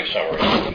quick summary.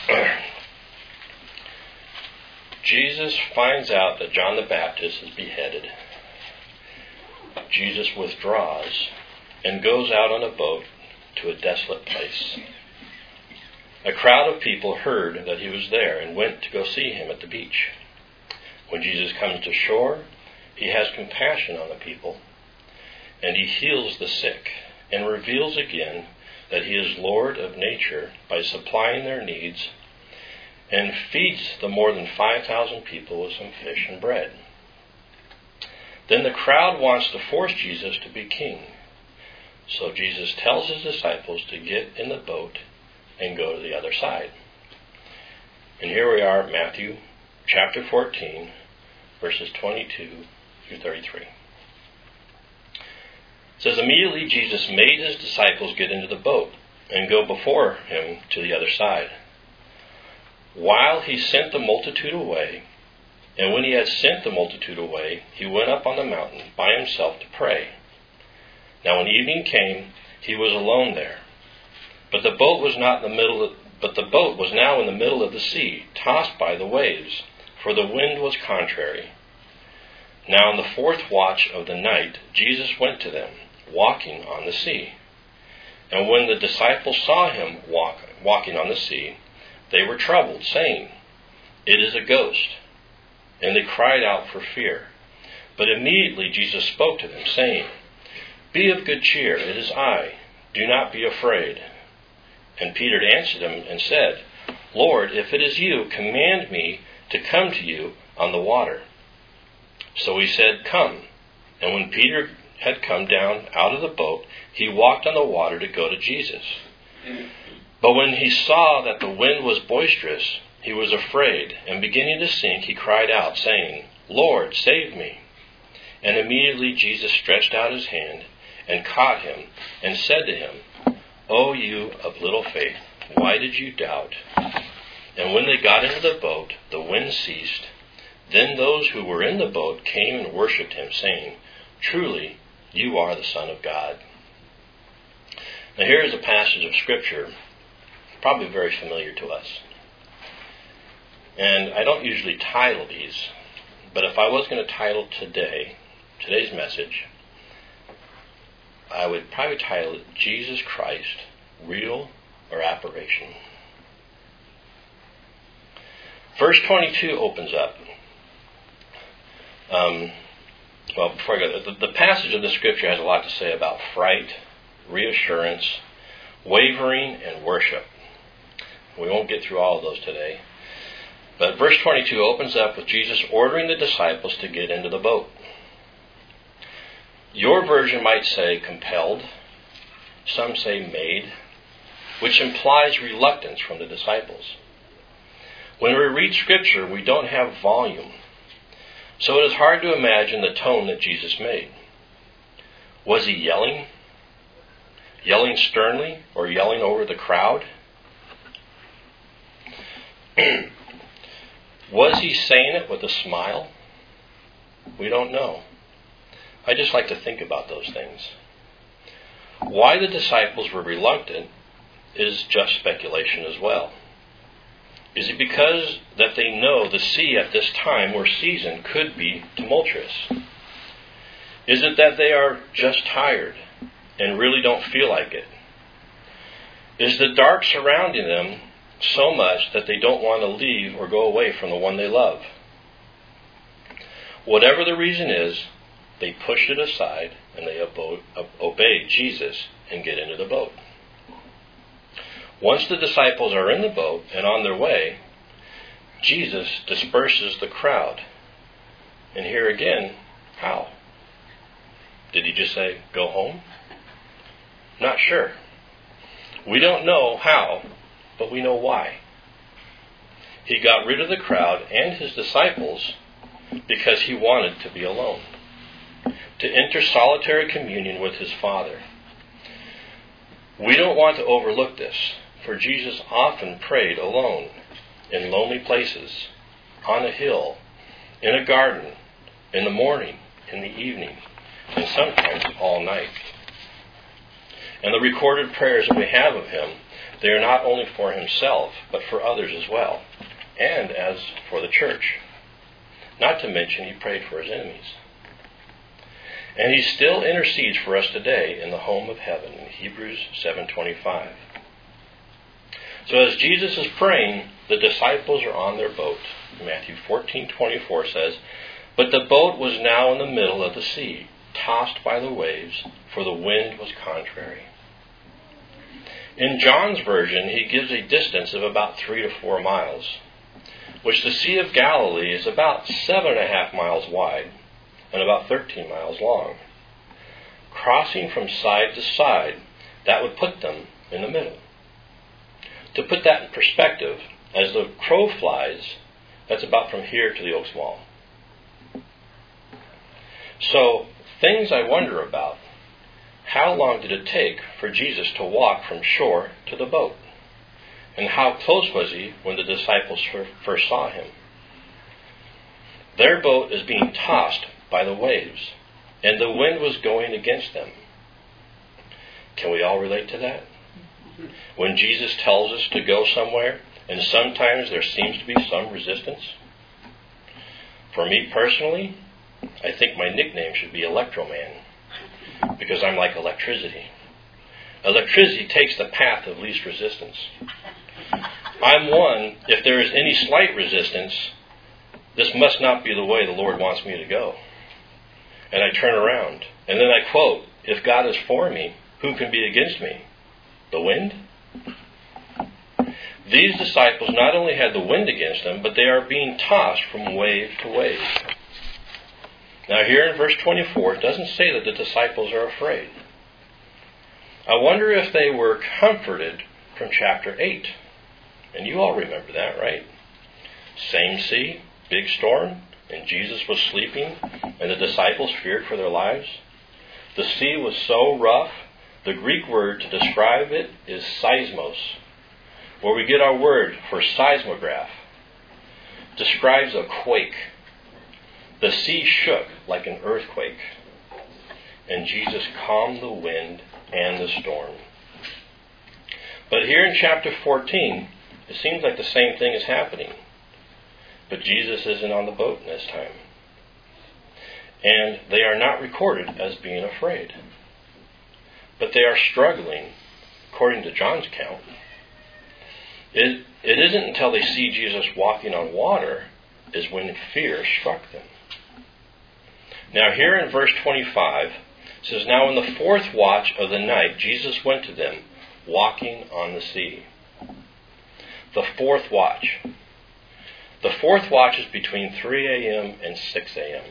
Jesus finds out that John the Baptist is beheaded. Jesus withdraws and goes out on a boat to a desolate place. A crowd of people heard that he was there and went to go see him at the beach. When Jesus comes to shore, he has compassion on the people, and he heals the sick and reveals again that he is Lord of nature by supplying their needs, and feeds the more than 5,000 people with some fish and bread. Then the crowd wants to force Jesus to be king. So Jesus tells his disciples to get in the boat and go to the other side. And here we are, Matthew chapter 14, verses 22 through 33. It says, immediately Jesus made his disciples get into the boat and go before him to the other side, while he sent the multitude away. And when he had sent the multitude away, he went up on the mountain by himself to pray. Now when evening came, he was alone there. But the boat was now in the middle of the sea, tossed by the waves, for the wind was contrary. Now in the fourth watch of the night, Jesus went to them, walking on the sea. And when the disciples saw him walking on the sea, they were troubled, saying, "It is a ghost." And they cried out for fear. But immediately Jesus spoke to them, saying, "Be of good cheer, it is I. Do not be afraid." And Peter answered him and said, "Lord, if it is you, command me to come to you on the water." So he said, "Come." And when Peter had come down out of the boat, he walked on the water to go to Jesus. But when he saw that the wind was boisterous, he was afraid, and beginning to sink, he cried out, saying, "Lord, save me." And immediately Jesus stretched out his hand and caught him and said to him, "O you of little faith, why did you doubt?" And when they got into the boat, the wind ceased. Then those who were in the boat came and worshipped him, saying, "Truly, you are the Son of God." Now here is a passage of Scripture, probably very familiar to us. And I don't usually title these, but if I was going to title today's message, I would probably title it, Jesus Christ, Real or Apparition. Verse 22 opens up. Before I go, the passage of the Scripture has a lot to say about fright, reassurance, wavering, and worship. We won't get through all of those today. But verse 22 opens up with Jesus ordering the disciples to get into the boat. Your version might say compelled. Some say made, which implies reluctance from the disciples. When we read Scripture, we don't have volume. So it is hard to imagine the tone that Jesus made. Was he yelling? Yelling sternly or yelling over the crowd? Was he saying it with a smile? We don't know. I just like to think about those things. Why the disciples were reluctant is just speculation as well. Is it because that they know the sea at this time or season could be tumultuous? Is it that they are just tired and really don't feel like it? Is the dark surrounding them so much that they don't want to leave or go away from the one they love? Whatever the reason is, they push it aside and they obey Jesus and get into the boat. Once the disciples are in the boat and on their way, Jesus disperses the crowd. And here again, how? Did he just say, "Go home"? Not sure. We don't know how, but we know why. He got rid of the crowd and his disciples because he wanted to be alone, to enter solitary communion with his Father. We don't want to overlook this, for Jesus often prayed alone, in lonely places, on a hill, in a garden, in the morning, in the evening, and sometimes all night. And the recorded prayers that we have of him They are not only for himself, but for others as well, and as for the church. Not to mention he prayed for his enemies. And he still intercedes for us today in the home of heaven in Hebrews 7:25. So as Jesus is praying, the disciples are on their boat. Matthew 14:24 says, "But the boat was now in the middle of the sea, tossed by the waves, for the wind was contrary." In John's version, he gives a distance of about 3 to 4 miles, which the Sea of Galilee is about 7.5 miles wide and about 13 miles long. Crossing from side to side, that would put them in the middle. To put that in perspective, as the crow flies, that's about from here to the Oaks Mall. So, things I wonder about. How long did it take for Jesus to walk from shore to the boat? And how close was he when the disciples first saw him? Their boat is being tossed by the waves, and the wind was going against them. Can we all relate to that? When Jesus tells us to go somewhere, and sometimes there seems to be some resistance. For me personally, I think my nickname should be Electroman, because I'm like electricity. Electricity takes the path of least resistance. I'm one, if there is any slight resistance, this must not be the way the Lord wants me to go. And I turn around, and then I quote, "If God is for me, who can be against me? The wind?" These disciples not only had the wind against them, but they are being tossed from wave to wave. Now here in verse 24, it doesn't say that the disciples are afraid. I wonder if they were comforted from chapter 8. And you all remember that, right? Same sea, big storm, and Jesus was sleeping, and the disciples feared for their lives. The sea was so rough, the Greek word to describe it is seismos, where we get our word for seismograph. It describes a quake. The sea shook like an earthquake, and Jesus calmed the wind and the storm. But here in chapter 14, it seems like the same thing is happening. But Jesus isn't on the boat in this time. And they are not recorded as being afraid. But they are struggling, according to John's account. It isn't until they see Jesus walking on water is when fear struck them. Now here in verse 25, it says, "Now in the 4th watch of the night, Jesus went to them, walking on the sea." The 4th watch. The 4th watch is between 3 a.m. and 6 a.m.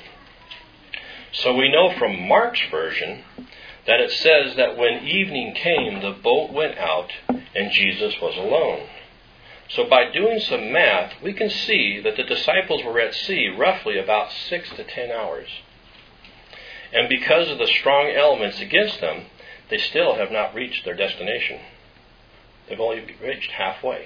So we know from Mark's version that it says that when evening came, the boat went out and Jesus was alone. So by doing some math, we can see that the disciples were at sea roughly about 6 to 10 hours. And because of the strong elements against them, they still have not reached their destination. They've only reached halfway.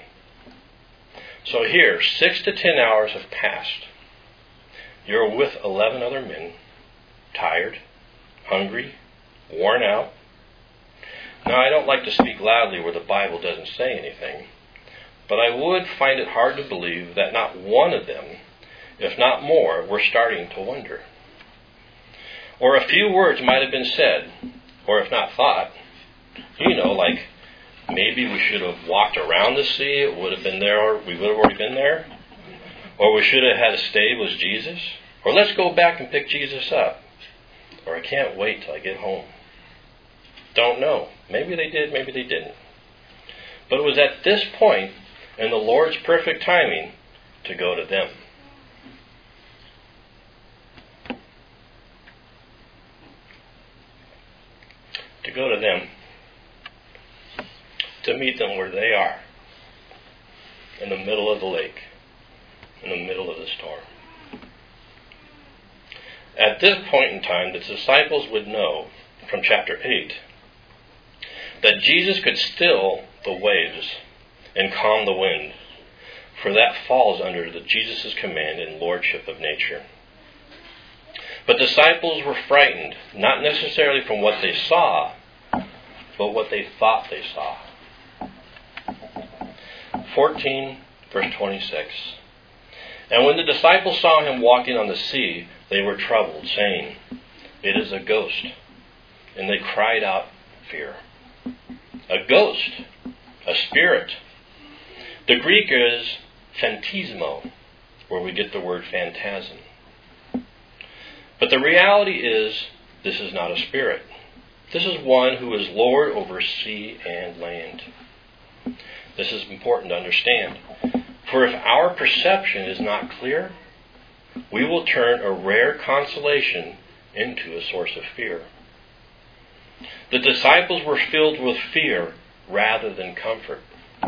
So here, 6 to 10 hours have passed. You're with 11 other men, tired, hungry, worn out. Now, I don't like to speak loudly where the Bible doesn't say anything, but I would find it hard to believe that not one of them, if not more, were starting to wonder. Or a few words might have been said, or if not thought, like maybe we should have walked around the sea, it would have been there, or we would have already been there. Or we should have had a stay with Jesus. Or let's go back and pick Jesus up. Or I can't wait till I get home. Don't know. Maybe they did, maybe they didn't. But it was at this point, in the Lord's perfect timing, to go to them. To go to them. To meet them where they are. In the middle of the lake. In the middle of the storm. At this point in time, the disciples would know from chapter 8 that Jesus could still the waves and calm the wind, for that falls under Jesus' command and lordship of nature. But disciples were frightened, not necessarily from what they saw, but what they thought they saw. 14, verse 26. And when the disciples saw him walking on the sea, they were troubled, saying, "It is a ghost." And they cried out fear. A ghost, a spirit. The Greek is phantasmo, where we get the word phantasm. But the reality is, this is not a spirit. This is one who is Lord over sea and land. This is important to understand. For if our perception is not clear, we will turn a rare consolation into a source of fear. The disciples were filled with fear rather than comfort.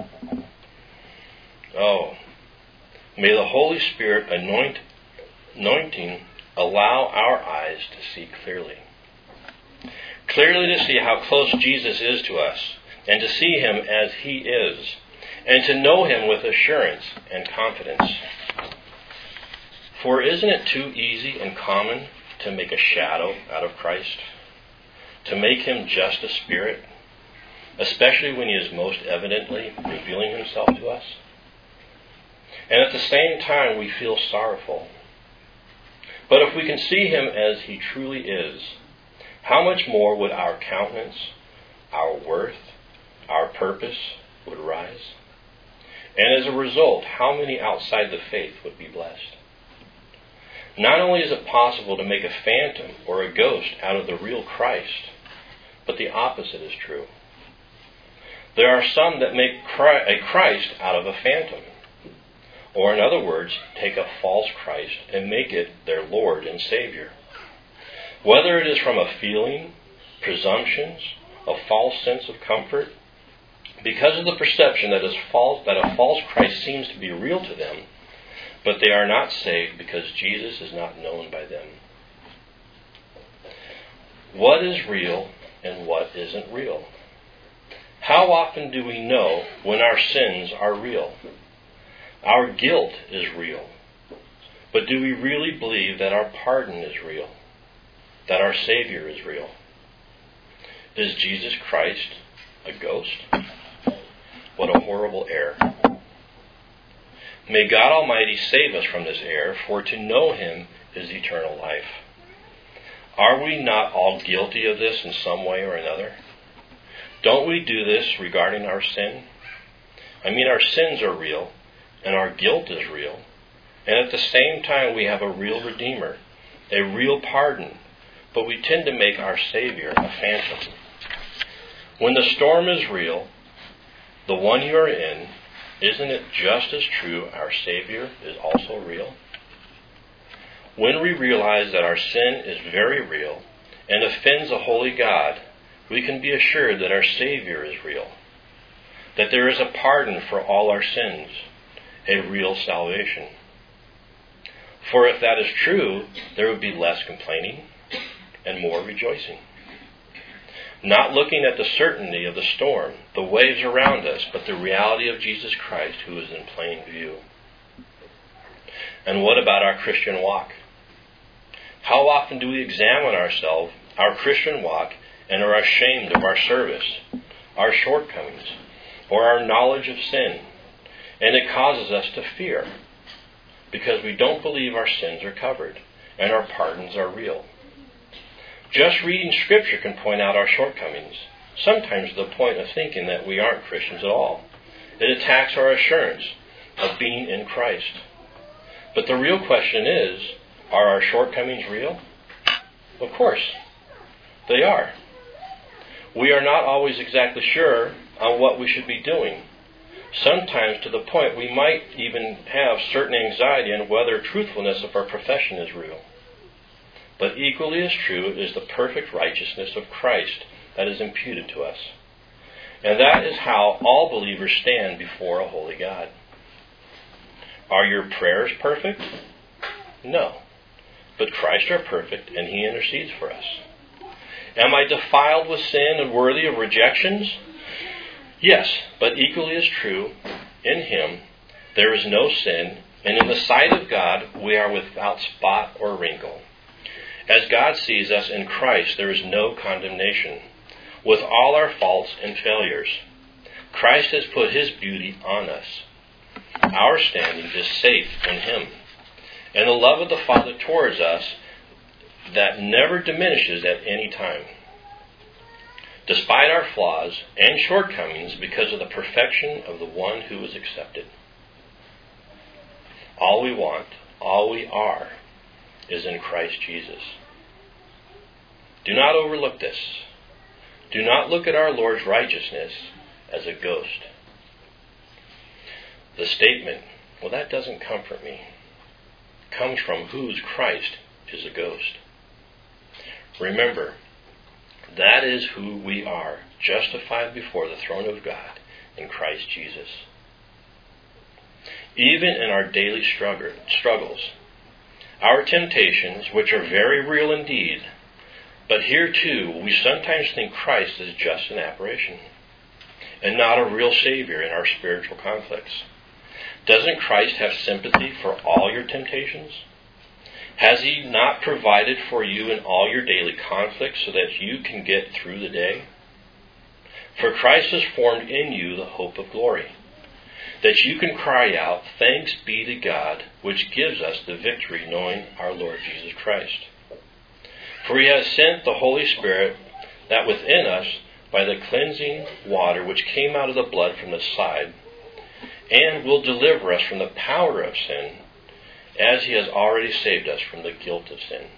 Oh, may the Holy Spirit anointing allow our eyes to see clearly. Clearly to see how close Jesus is to us, and to see him as he is, and to know him with assurance and confidence. For isn't it too easy and common to make a shadow out of Christ? To make him just a spirit, especially when he is most evidently revealing himself to us? And at the same time, we feel sorrowful. But if we can see him as he truly is, how much more would our countenance, our worth, our purpose would rise? And as a result, how many outside the faith would be blessed? Not only is it possible to make a phantom or a ghost out of the real Christ, but the opposite is true. There are some that make a Christ out of a phantom. Or in other words, take a false Christ and make it their Lord and Savior. Whether it is from a feeling, presumptions, a false sense of comfort, because of the perception that a false Christ seems to be real to them, but they are not saved because Jesus is not known by them. What is real and what isn't real? How often do we know when our sins are real? Our guilt is real. But do we really believe that our pardon is real? That our Savior is real? Is Jesus Christ a ghost? What a horrible error. May God Almighty save us from this error, for to know him is eternal life. Are we not all guilty of this in some way or another? Don't we do this regarding our sin? I mean, our sins are real, and our guilt is real. And at the same time, we have a real Redeemer, a real pardon, but we tend to make our Savior a phantom. When the storm is real, the one you are in, isn't it just as true our Savior is also real? When we realize that our sin is very real and offends a holy God, we can be assured that our Savior is real, that there is a pardon for all our sins, a real salvation. For if that is true, there would be less complaining and more rejoicing. Not looking at the certainty of the storm, the waves around us, but the reality of Jesus Christ who is in plain view. And what about our Christian walk? How often do we examine ourselves, our Christian walk, and are ashamed of our service, our shortcomings, or our knowledge of sin? And it causes us to fear, because we don't believe our sins are covered, and our pardons are real. Just reading Scripture can point out our shortcomings, sometimes to the point of thinking that we aren't Christians at all. It attacks our assurance of being in Christ. But the real question is, are our shortcomings real? Of course, they are. We are not always exactly sure on what we should be doing. Sometimes to the point we might even have certain anxiety on whether truthfulness of our profession is real. But equally as true is the perfect righteousness of Christ that is imputed to us. And that is how all believers stand before a holy God. Are your prayers perfect? No. But Christ are perfect, and he intercedes for us. Am I defiled with sin and worthy of rejections? Yes, but equally as true, in him there is no sin, and in the sight of God we are without spot or wrinkle. As God sees us in Christ, there is no condemnation, with all our faults and failures. Christ has put his beauty on us, our standing is safe in Him. And the love of the Father towards us that never diminishes at any time, despite our flaws and shortcomings, because of the perfection of the one who is accepted. All we want, all we are, is in Christ Jesus. Do not overlook this. Do not look at our Lord's righteousness as a ghost. The statement, well, that doesn't comfort me, comes from whose Christ is a ghost. Remember, that is who we are, justified before the throne of God in Christ Jesus. Even in our daily struggles, our temptations, which are very real indeed, but here too we sometimes think Christ is just an apparition and not a real Savior in our spiritual conflicts. Doesn't Christ have sympathy for all your temptations? Has He not provided for you in all your daily conflicts so that you can get through the day? For Christ has formed in you the hope of glory, that you can cry out, "Thanks be to God, which gives us the victory, knowing our Lord Jesus Christ." For He has sent the Holy Spirit, that within us, by the cleansing water which came out of the blood from the side, and will deliver us from the power of sin, as He has already saved us from the guilt of sin.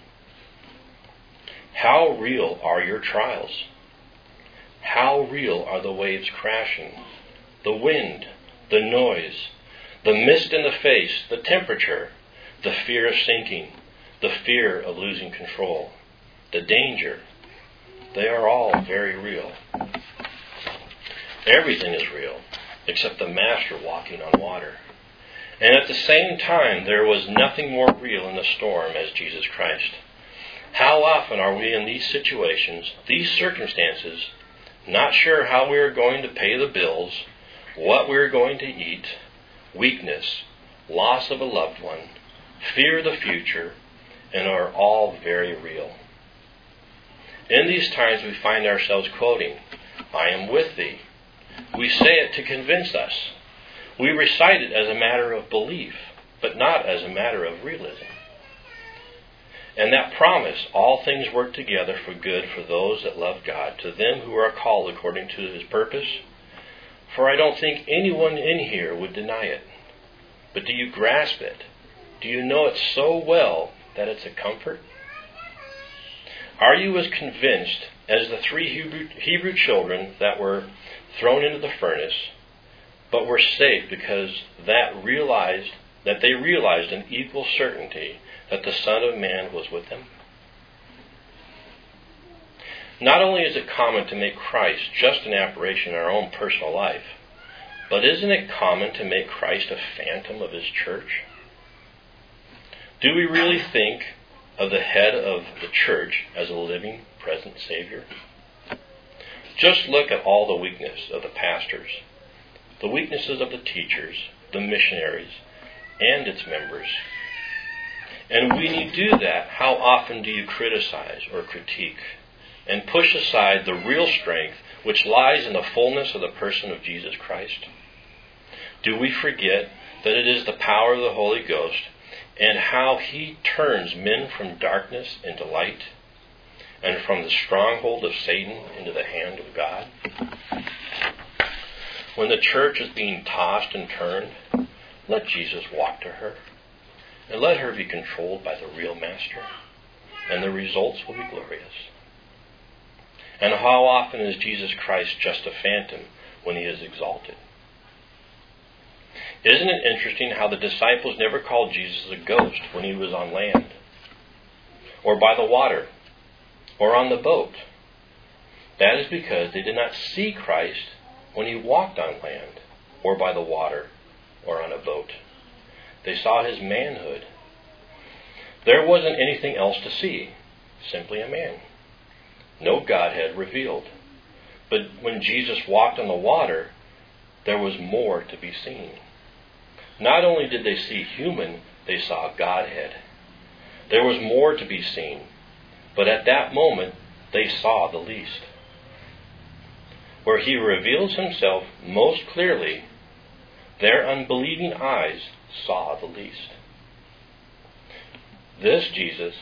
How real are your trials? How real are the waves crashing, the wind, the noise, the mist in the face, the temperature, the fear of sinking, the fear of losing control, the danger? They are all very real. Everything is real, except the Master walking on water. And at the same time, there was nothing more real in the storm as Jesus Christ. How often are we in these situations, these circumstances, not sure how we are going to pay the bills, what we are going to eat, weakness, loss of a loved one, fear of the future, and are all very real. In these times we find ourselves quoting, "I am with thee." We say it to convince us. We recite it as a matter of belief, but not as a matter of realism. And that promise, "All things work together for good for those that love God, to them who are called according to His purpose." For I don't think anyone in here would deny it. But do you grasp it? Do you know it so well that it's a comfort? Are you as convinced as the 3 Hebrew children that were thrown into the furnace, but were safe because they realized in equal certainty that the Son of Man was with them? Not only is it common to make Christ just an apparition in our own personal life, but isn't it common to make Christ a phantom of His church? Do we really think of the head of the church as a living, present Savior? Just look at all the weakness of the pastors, the weaknesses of the teachers, the missionaries, and its members. And when you do that, how often do you criticize or critique and push aside the real strength which lies in the fullness of the person of Jesus Christ? Do we forget that it is the power of the Holy Ghost and how He turns men from darkness into light and from the stronghold of Satan into the hand of God? When the church is being tossed and turned, let Jesus walk to her and let her be controlled by the real Master, and the results will be glorious. And how often is Jesus Christ just a phantom when He is exalted? Isn't it interesting how the disciples never called Jesus a ghost when He was on land, or by the water, or on the boat? That is because they did not see Christ when He walked on land, or by the water, or on a boat. They saw His manhood. There wasn't anything else to see, simply a man. No Godhead revealed. But when Jesus walked on the water, there was more to be seen. Not only did they see human, they saw Godhead. There was more to be seen, but at that moment they saw the least. Where He reveals Himself most clearly, their unbelieving eyes saw the least. This Jesus,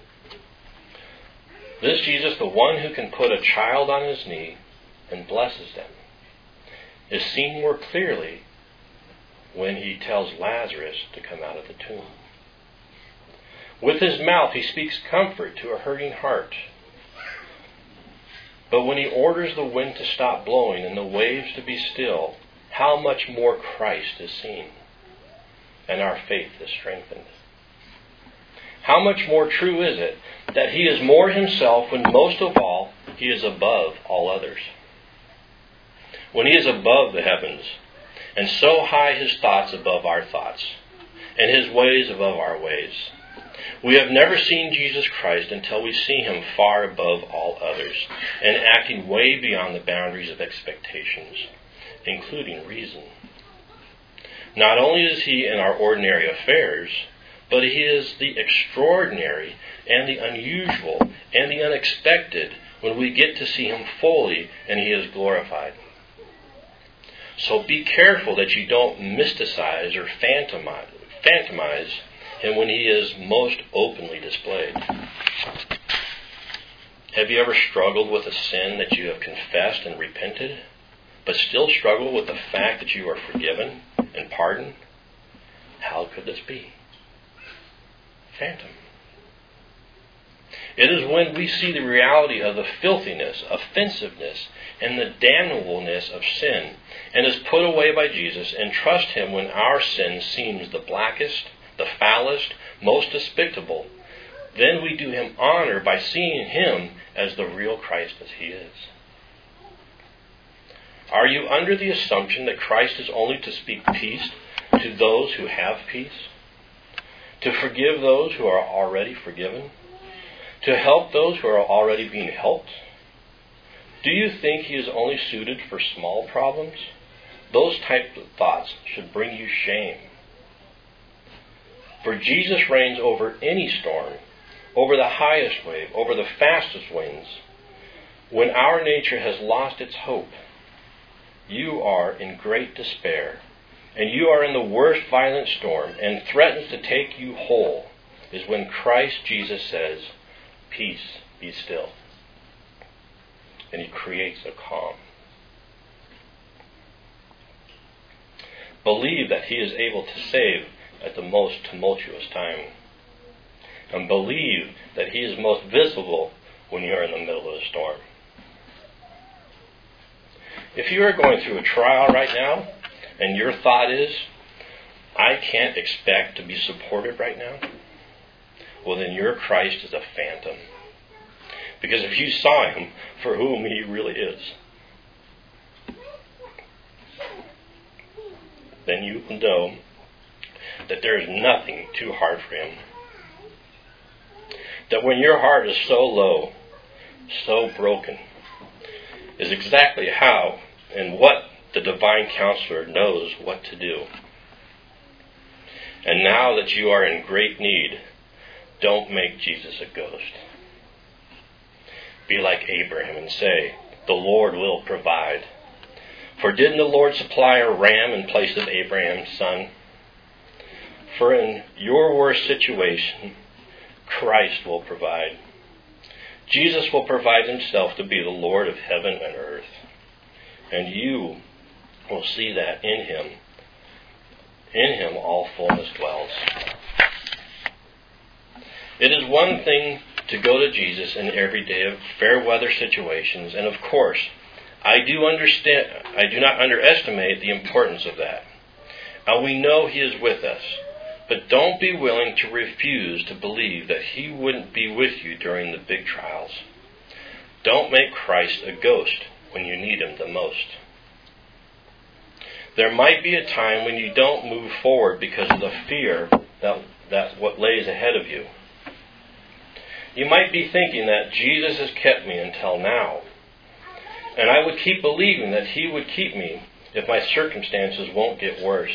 the one who can put a child on his knee and blesses them, is seen more clearly when he tells Lazarus to come out of the tomb. With his mouth he speaks comfort to a hurting heart. But when he orders the wind to stop blowing and the waves to be still, how much more Christ is seen, and our faith is strengthened. How much more true is it that he is more himself when most of all he is above all others. When he is above the heavens, and so high his thoughts above our thoughts, and his ways above our ways. We have never seen Jesus Christ until we see him far above all others, and acting way beyond the boundaries of expectations, including reason. Not only is he in our ordinary affairs, but he is the extraordinary and the unusual and the unexpected when we get to see him fully and he is glorified. So be careful that you don't mysticize or phantomize him when he is most openly displayed. Have you ever struggled with a sin that you have confessed and repented, but still struggle with the fact that you are forgiven and pardoned? How could this be? Phantom. It is when we see the reality of the filthiness, offensiveness, and the damnableness of sin, and is put away by Jesus, and trust him when our sin seems the blackest, the foulest, most despicable, then we do him honor by seeing him as the real Christ as he is. Are you under the assumption that Christ is only to speak peace to those who have peace? To forgive those who are already forgiven? To help those who are already being helped? Do you think he is only suited for small problems? Those types of thoughts should bring you shame. For Jesus reigns over any storm, over the highest wave, over the fastest winds. When our nature has lost its hope, you are in great despair, and you are in the worst violent storm, and threatens to take you whole, is when Christ Jesus says, "Peace, be still." And he creates a calm. Believe that he is able to save at the most tumultuous time. And believe that he is most visible when you are in the middle of a storm. If you are going through a trial right now, and your thought is, I can't expect to be supported right now, well then your Christ is a phantom. Because if you saw him for whom he really is, then you will know that there is nothing too hard for him. That when your heart is so low, so broken, is exactly how and what the divine counselor knows what to do. And now that you are in great need, don't make Jesus a ghost. Be like Abraham and say, "The Lord will provide." For didn't the Lord supply a ram in place of Abraham's son? For in your worst situation, Christ will provide. Jesus will provide himself to be the Lord of heaven and earth. And you will see that in him. In him all fullness dwells. It is one thing to go to Jesus in everyday fair weather situations, and of course, I do not underestimate the importance of that. And we know he is with us. But don't be willing to refuse to believe that he wouldn't be with you during the big trials. Don't make Christ a ghost when you need him the most. There might be a time when you don't move forward because of the fear that what lays ahead of you. You might be thinking that Jesus has kept me until now, and I would keep believing that he would keep me if my circumstances won't get worse.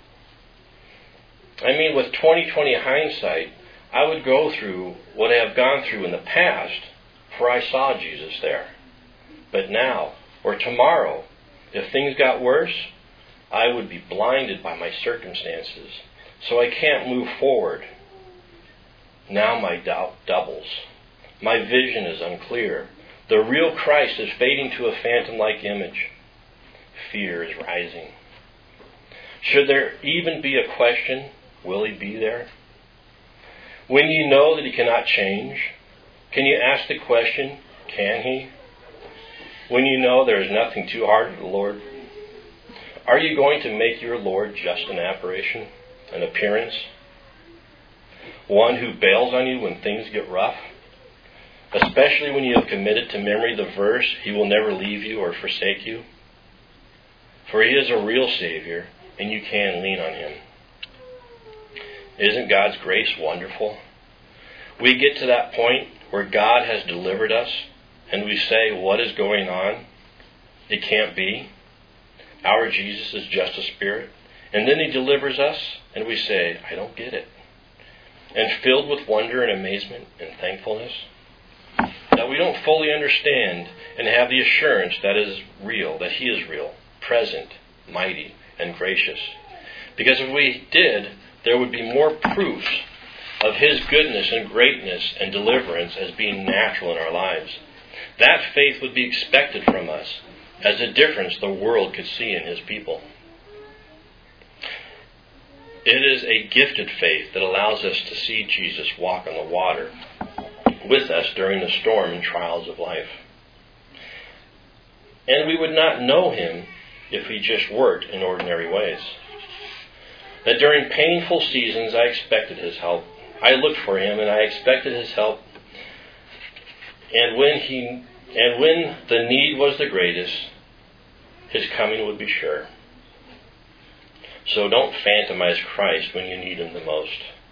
I mean, with 20/20 hindsight, I would go through what I have gone through in the past, for I saw Jesus there. But now, or tomorrow, if things got worse, I would be blinded by my circumstances, so I can't move forward. Now my doubt doubles. My vision is unclear. The real Christ is fading to a phantom-like image. Fear is rising. Should there even be a question, will he be there? When you know that he cannot change, can you ask the question, can he? When you know there is nothing too hard for the Lord, are you going to make your Lord just an apparition, an appearance? One who bails on you when things get rough? Especially when you have committed to memory the verse, he will never leave you or forsake you? For he is a real Savior, and you can lean on him. Isn't God's grace wonderful? We get to that point where God has delivered us, and we say, what is going on? It can't be. Our Jesus is just a spirit. And then he delivers us, and we say, I don't get it. And filled with wonder and amazement and thankfulness, that we don't fully understand and have the assurance that is real, that he is real, present, mighty, and gracious. Because if we did, there would be more proofs of his goodness and greatness and deliverance as being natural in our lives. That faith would be expected from us as a difference the world could see in his people. It is a gifted faith that allows us to see Jesus walk on the water with us during the storm and trials of life. And we would not know him if he just worked in ordinary ways. That during painful seasons I expected his help. I looked for him and I expected his help. And when the need was the greatest, his coming would be sure. So don't phantomize Christ when you need him the most.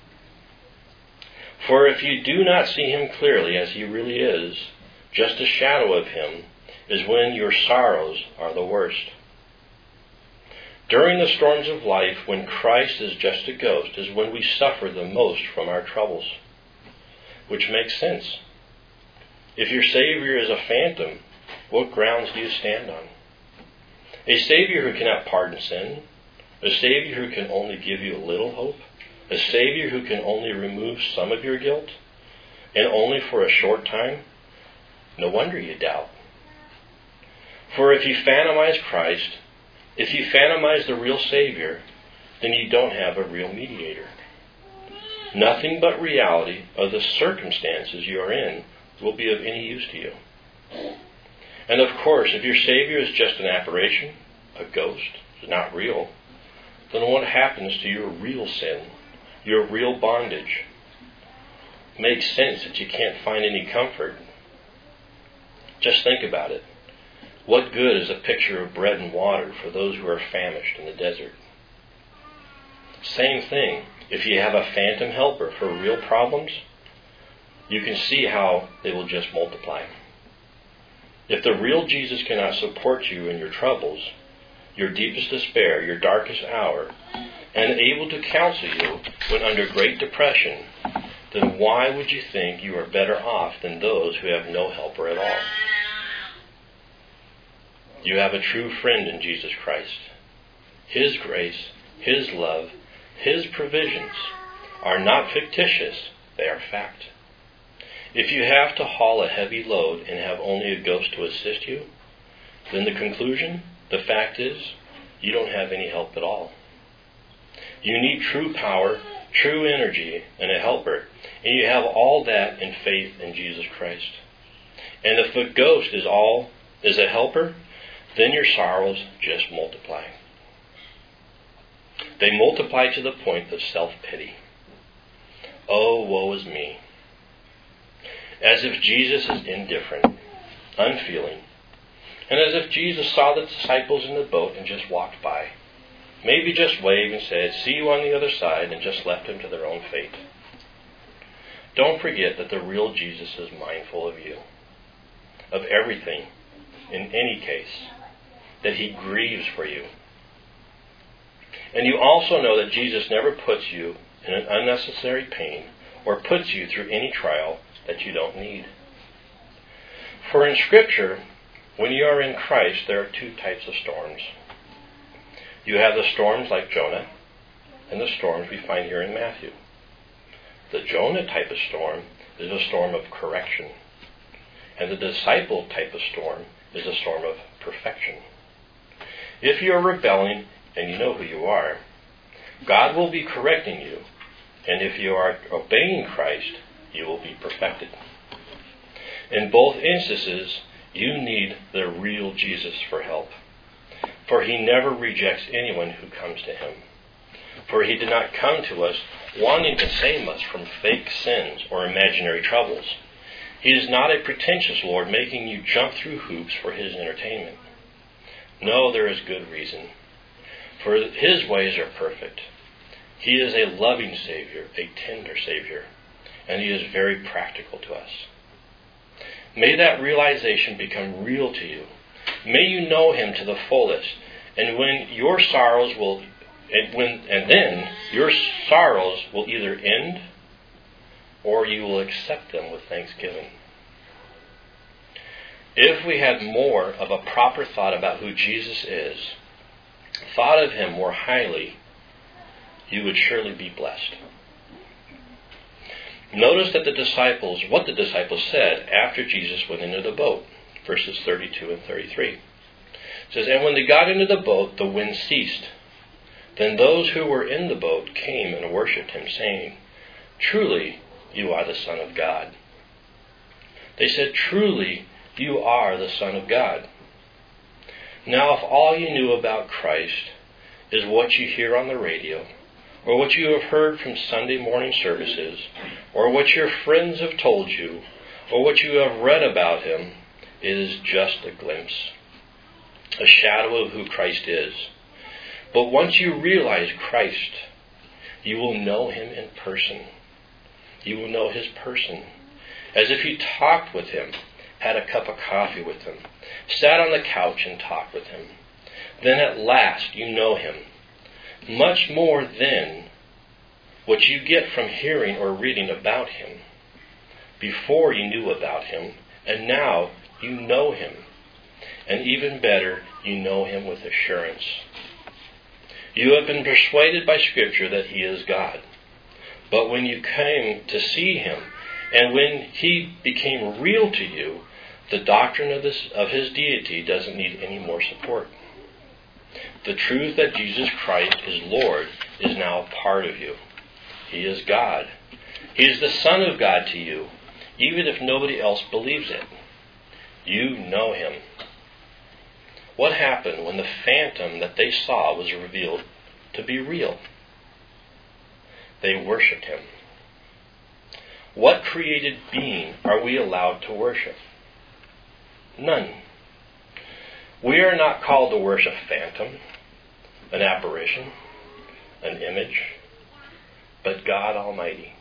For if you do not see him clearly as he really is, just a shadow of him is when your sorrows are the worst. During the storms of life, when Christ is just a ghost, is when we suffer the most from our troubles. Which makes sense. If your Savior is a phantom, what grounds do you stand on? A Savior who cannot pardon sin? A Savior who can only give you a little hope? A Savior who can only remove some of your guilt? And only for a short time? No wonder you doubt. For if you phantomize Christ, if you phantomize the real Savior, then you don't have a real mediator. Nothing but reality of the circumstances you are in will be of any use to you. And of course, if your Savior is just an apparition, a ghost, is not real, then what happens to your real sin, your real bondage? It makes sense that you can't find any comfort. Just think about it. What good is a picture of bread and water for those who are famished in the desert? Same thing. If you have a phantom helper for real problems, you can see how they will just multiply. If the real Jesus cannot support you in your troubles, your deepest despair, your darkest hour, and able to counsel you when under great depression, then why would you think you are better off than those who have no helper at all? You have a true friend in Jesus Christ. His grace, his love, his provisions are not fictitious, they are fact. If you have to haul a heavy load and have only a ghost to assist you, then the conclusion, the fact is, you don't have any help at all. You need true power, true energy, and a helper, and you have all that in faith in Jesus Christ. And if the ghost is a helper, then your sorrows just multiply. They multiply to the point of self-pity. Oh, woe is me. As if Jesus is indifferent, unfeeling, and as if Jesus saw the disciples in the boat and just walked by. Maybe just waved and said, see you on the other side, and just left them to their own fate. Don't forget that the real Jesus is mindful of you, of everything, in any case, that he grieves for you. And you also know that Jesus never puts you in an unnecessary pain or puts you through any trial that you don't need. For in Scripture, when you are in Christ, there are two types of storms. You have the storms like Jonah and the storms we find here in Matthew. The Jonah type of storm is a storm of correction. And the disciple type of storm is a storm of perfection. If you are rebelling, and you know who you are, God will be correcting you. And if you are obeying Christ, you will be perfected. In both instances, you need the real Jesus for help. For he never rejects anyone who comes to him. For he did not come to us wanting to save us from fake sins or imaginary troubles. He is not a pretentious Lord making you jump through hoops for his entertainment. No, there is good reason. For his ways are perfect. He is a loving Savior, a tender Savior, and he is very practical to us. May that realization become real to you. May you know him to the fullest, and then your sorrows will either end or you will accept them with thanksgiving. If we had more of a proper thought about who Jesus is, thought of him more highly, you would surely be blessed. Notice that what the disciples said after Jesus went into the boat, verses 32 and 33. It says, "And when they got into the boat, the wind ceased. Then those who were in the boat came and worshipped him, saying, 'Truly, you are the Son of God.' They said, 'Truly, you are the Son of God.' Now, if all you knew about Christ is what you hear on the radio, or what you have heard from Sunday morning services, or what your friends have told you, or what you have read about him, it is just a glimpse, a shadow of who Christ is. But once you realize Christ, you will know him in person. You will know his person, as if you talked with him, had a cup of coffee with him, sat on the couch and talked with him. Then at last you know him. Much more than what you get from hearing or reading about him. Before you knew about him, and now you know him. And even better, you know him with assurance. You have been persuaded by Scripture that he is God. But when you came to see him, and when he became real to you, the doctrine of his deity doesn't need any more support. The truth that Jesus Christ is Lord is now a part of you. He is God. He is the Son of God to you, even if nobody else believes it. You know him. What happened when the phantom that they saw was revealed to be real? They worshipped him. What created being are we allowed to worship? None. We are not called to worship phantom, an apparition, an image, but God Almighty.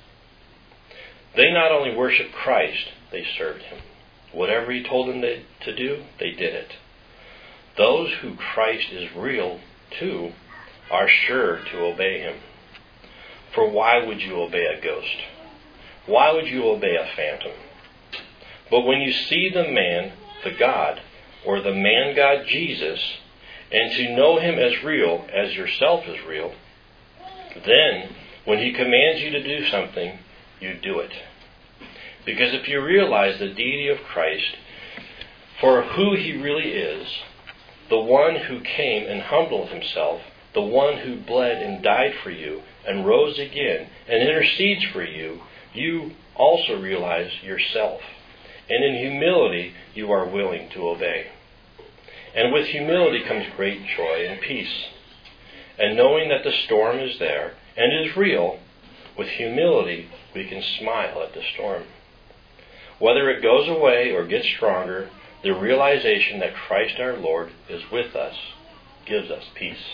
They not only worshiped Christ, they served him. Whatever he told them to do, they did it. Those who Christ is real to are sure to obey him. For why would you obey a ghost? Why would you obey a phantom? But when you see the man, the God, or the man-God Jesus, and to know him as real as yourself is real, then when he commands you to do something, you do it. Because if you realize the deity of Christ for who he really is, the one who came and humbled himself, the one who bled and died for you and rose again and intercedes for you, you also realize yourself. And in humility, you are willing to obey. And with humility comes great joy and peace. And knowing that the storm is there and is real, with humility, we can smile at the storm. Whether it goes away or gets stronger, the realization that Christ our Lord is with us gives us peace.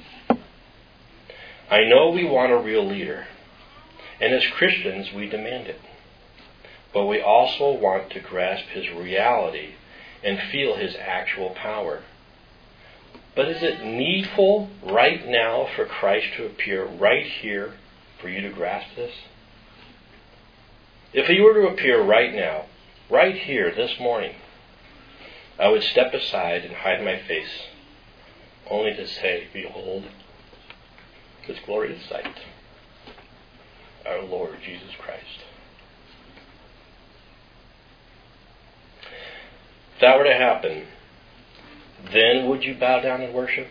I know we want a real leader, and as Christians we demand it. But we also want to grasp his reality and feel his actual power. But is it needful right now for Christ to appear right here for you to grasp this? If he were to appear right now, right here this morning, I would step aside and hide my face. only to say, behold, this glorious sight, our Lord Jesus Christ. If that were to happen, then would you bow down and worship?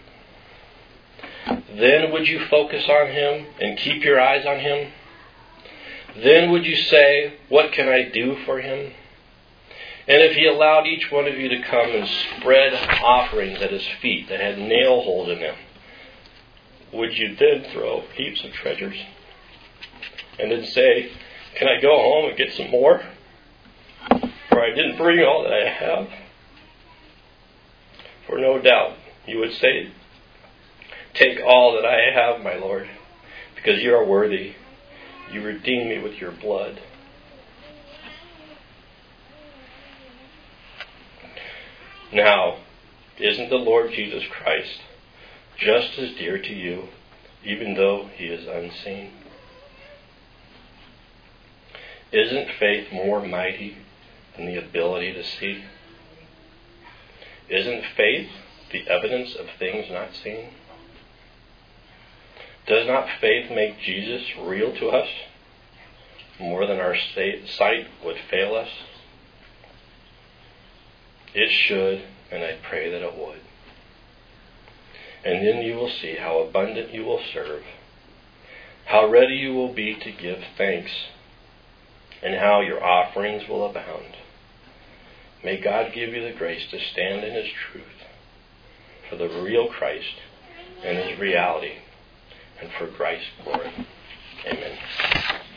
Then would you focus on Him and keep your eyes on Him? Then would you say, what can I do for Him? And if He allowed each one of you to come and spread offerings at His feet that had nail holes in them, would you then throw heaps of treasures? And then say, can I go home and get some more? For I didn't bring all that I have. For no doubt you would say, take all that I have, my Lord, because you are worthy. You redeemed me with your blood. Now, isn't the Lord Jesus Christ just as dear to you, even though He is unseen? Isn't faith more mighty than the ability to see? Isn't faith the evidence of things not seen? Does not faith make Jesus real to us more than our sight would fail us? It should, and I pray that it would. And then you will see how abundant you will serve, how ready you will be to give thanks, and how your offerings will abound. May God give you the grace to stand in His truth for the real Christ and His reality, and for Christ's glory. Amen.